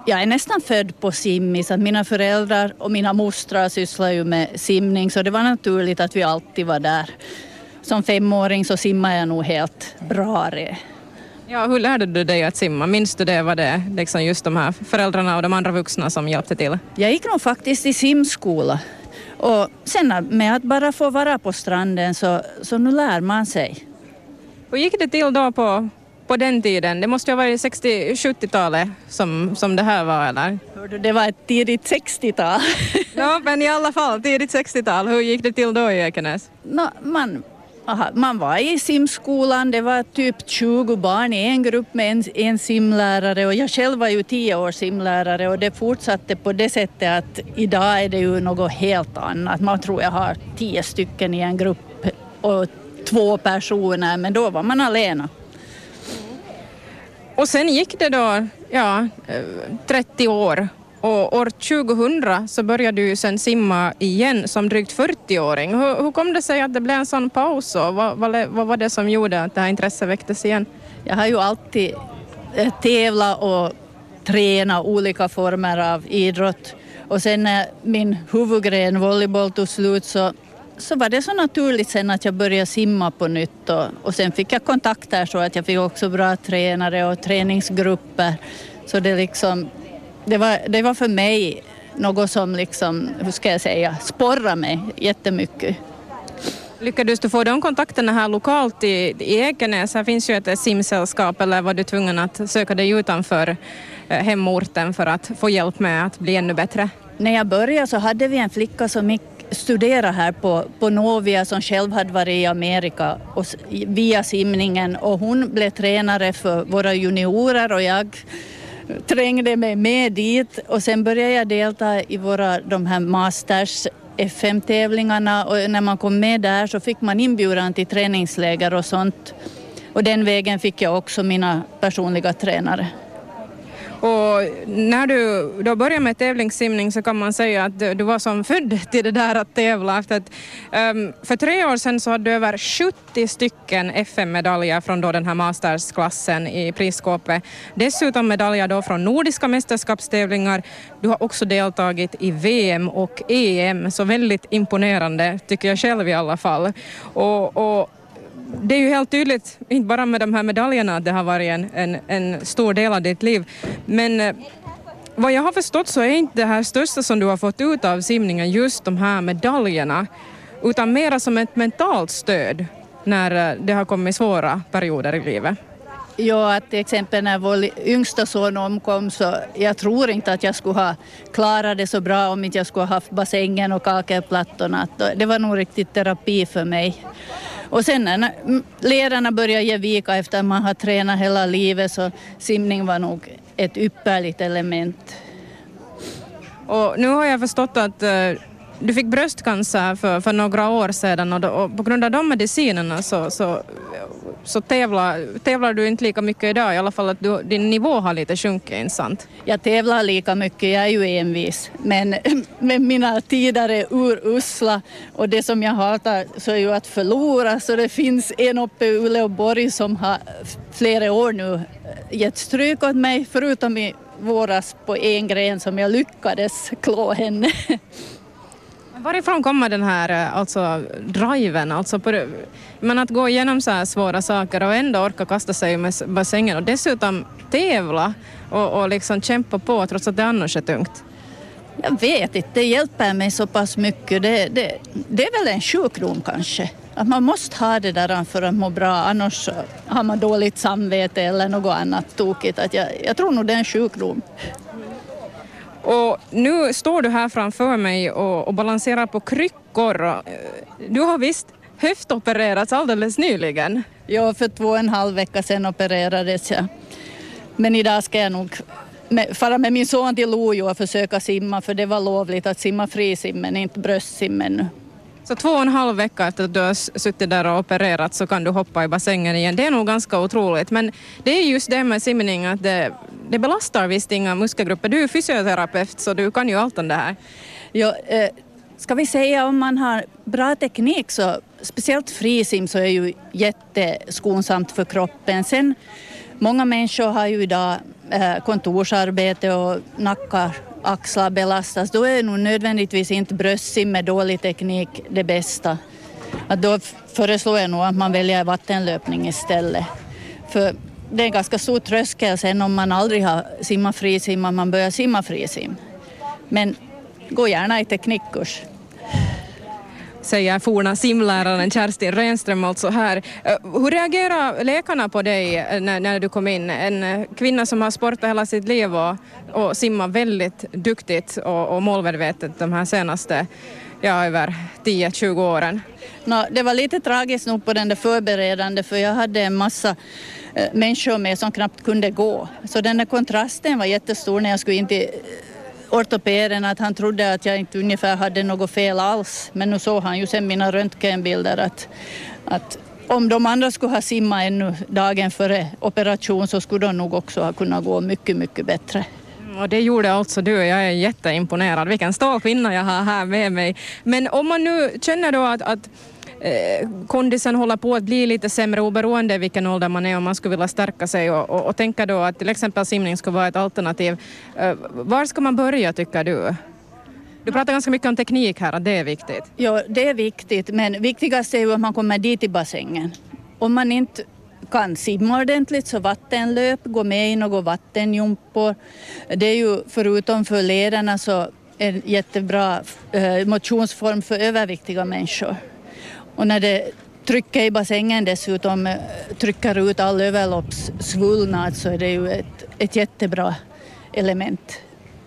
Jag är nästan född på simmis. Att mina föräldrar och mina mostrar sysslar ju med simning, så det var naturligt att vi alltid var där. Som 5-åring så simmar jag nog helt bra. Ja, hur lärde du dig att simma? Minns du det? Var det liksom just de här föräldrarna och de andra vuxna som hjälpte till? Jag gick nog faktiskt i simskola. Och sen med att bara få vara på stranden så nu lär man sig. Hur gick det till då på den tiden? Det måste ju ha varit 60-70-talet som det här var, eller? Det var ett tidigt 60-tal. Ja, men i alla fall, tidigt 60-tal. Hur gick det till då i Ekenäs? Man var i simskolan, det var typ 20 barn i en grupp med en simlärare, och jag själv var ju 10 år simlärare, och det fortsatte på det sättet att idag är det ju något helt annat. Man tror jag har 10 stycken i en grupp och 2 personer, men då var man alena. Och sen gick det då 30 år. Och år 2000 så började du sen simma igen som drygt 40-åring. Hur kom det sig att det blev en sån paus? Och vad var det som gjorde att det här intresset väcktes igen? Jag har ju alltid tävlat och tränat olika former av idrott. Och sen när min huvudgren volleyboll tog slut så var det så naturligt sen att jag började simma på nytt. Och sen fick jag kontakter så att jag fick också bra tränare och träningsgrupper. Så det var för mig något som sporrade mig jättemycket. Lyckades du få de kontakterna här lokalt i Ekenäs? Här finns ju ett simsällskap, eller var du tvungen att söka dig utanför hemorten för att få hjälp med att bli ännu bättre? När jag började så hade vi en flicka som gick studera här på Novia, som själv hade varit i Amerika och via simningen, och hon blev tränare för våra juniorer och jag trängde mig med dit, och sen började jag delta i de här Masters FM-tävlingarna, och när man kom med där så fick man inbjudan till träningsläger och sånt, och den vägen fick jag också mina personliga tränare. Och när du då började med tävlingssimning så kan man säga att du var som född till det där att tävla. För 3 år sedan så hade du över 70 stycken FM-medaljer från då den här mastersklassen i prisskåpet. Dessutom medaljer då från nordiska mästerskapstävlingar. Du har också deltagit i VM och EM, så väldigt imponerande tycker jag själv i alla fall. Och det är ju helt tydligt, inte bara med de här medaljerna, att det har varit en stor del av ditt liv. Men vad jag har förstått så är inte det här största som du har fått ut av simningen just de här medaljerna, utan mera som ett mentalt stöd när det har kommit svåra perioder i livet. Ja, att till exempel när vår yngsta son omkom, så jag tror inte att jag skulle ha klarat det så bra om inte jag skulle ha haft bassängen och kakelplattorna. Det var nog riktigt terapi för mig. Och sen när ledarna började ge vika efter att man har tränat hela livet, så simning var nog ett ypperligt element. Och nu har jag förstått att du fick bröstcancer för några år sedan, och på grund av de medicinerna så tävlar du inte lika mycket idag, i alla fall att din nivå har lite sjunkit, inte sant? Jag tävlar lika mycket, jag är ju envis, men mina tider är urusla, och det som jag hatar så är ju att förlora, så det finns en uppe i Uleåborg som har flera år nu gett stryk åt mig, förutom i våras på en gren som jag lyckades klå henne. Varifrån kommer den här driven, men att gå igenom så här svåra saker och ändå orka kasta sig med bassängen och dessutom tävla och liksom kämpa på trots att det annars är tungt? Jag vet inte, det hjälper mig så pass mycket. Det är väl en sjukdom kanske. Att man måste ha det där för att må bra, annars har man dåligt samvete eller något annat tokigt. Att jag tror nog det är en sjukdom. Och nu står du här framför mig och balanserar på kryckor. Du har visst höftopererats alldeles nyligen. Ja, för 2,5 veckor sedan opererades jag. Men idag ska jag nog fara med min son till Lojo och försöka simma, för det var lovligt att simma frisim men inte bröstsimmen nu. Så 2,5 veckor efter att du har suttit där och opererat så kan du hoppa i bassängen igen. Det är nog ganska otroligt. Men det är just det med simning att det belastar visst inga muskelgrupper. Du är fysioterapeut så du kan ju allt om det här. Ja, ska vi säga om man har bra teknik så speciellt frisim så är ju jätteskonsamt för kroppen. Sen Många människor har ju idag kontorsarbete och nackar, axlar belastas. Då är nog nödvändigtvis inte bröstsim med dålig teknik det bästa. Att då föreslår jag nog att man väljer vattenlöpning istället. För det är en ganska stor tröskel sen om man aldrig har simmat frisim att man börjar simma frisim. Men gå gärna i teknikkurs. Säger forna simläraren Kerstin Renström alltså här. Hur reagerar läkarna på dig när du kom in? En kvinna som har sportat hela sitt liv och simmar väldigt duktigt och målmedvetet de här senaste över 10-20 åren. Det var lite tragiskt nog på den där förberedande för jag hade en massa människor med som knappt kunde gå. Så den där kontrasten var jättestor när jag skulle in till ortopeden att han trodde att jag inte ungefär hade något fel alls. Men nu såg han ju sen mina röntgenbilder att om de andra skulle ha simmat ännu dagen före operation så skulle de nog också ha kunnat gå mycket, mycket bättre. Och det gjorde alltså du. Jag är jätteimponerad. Vilken stor kvinna jag har här med mig. Men om man nu känner då att kondisen håller på att bli lite sämre oberoende vilken ålder man är om man skulle vilja stärka sig och tänka då att till exempel simning ska vara ett alternativ. Var ska man börja tycker du? Du pratar ganska mycket om teknik här, att det är viktigt. Ja, det är viktigt, men viktigast är ju att man kommer dit i bassängen. Om man inte kan simma ordentligt så vattenlöp, gå med i något vattenjumpor. Det är ju förutom för lederna så en jättebra motionsform för överviktiga människor. Och när det trycker i bassängen dessutom trycker ut all överloppssvullnad så är det ju ett jättebra element.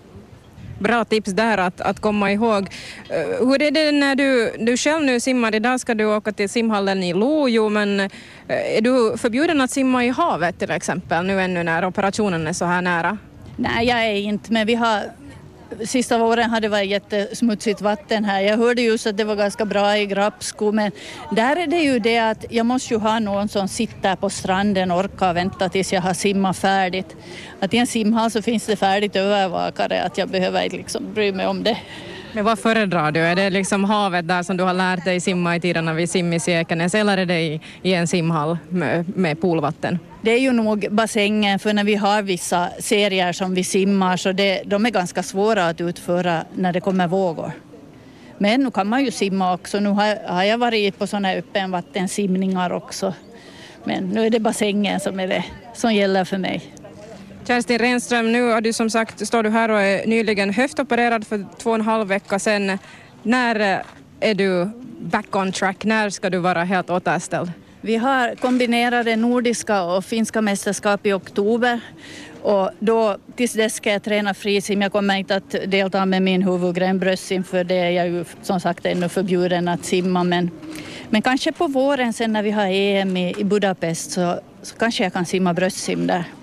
Bra tips där att komma ihåg. Hur är det när du själv nu simmar? Idag ska du åka till simhallen i Lojo, men är du förbjuden att simma i havet till exempel nu ännu när operationen är så här nära? Nej, jag är inte, men vi har sista åren har det varit jättesmutsigt vatten här. Jag hörde just att det var ganska bra i Grappsko, men där är det ju det att jag måste ju ha någon som sitter på stranden och orkar vänta tills jag har simmat färdigt. Att i en simhall så finns det färdigt övervakare, att jag behöver inte liksom bry mig om det. Men vad föredrar du? Är det liksom havet där som du har lärt dig simma i tiderna vid Simmis i Ekenäs eller är det i en simhall med poolvatten? Det är ju nog bassängen, för när vi har vissa serier som vi simmar så de är ganska svåra att utföra när det kommer vågor. Men nu kan man ju simma också. Nu har jag varit på sådana öppenvattensimningar också. Men nu är det bassängen som är det som gäller för mig. Kerstin Renström, nu har du som sagt, står du här och är nyligen höftopererad för 2,5 veckor sedan. När är du back on track? När ska du vara helt återställd? Vi har kombinerade nordiska och finska mästerskap i oktober. Och då, tills dess ska jag träna frisim. Jag kommer inte att delta med min huvudgren bröstsim för det är jag ju som sagt ännu förbjuden att simma. Men kanske på våren sen när vi har EM i Budapest så kanske jag kan simma bröstsim där.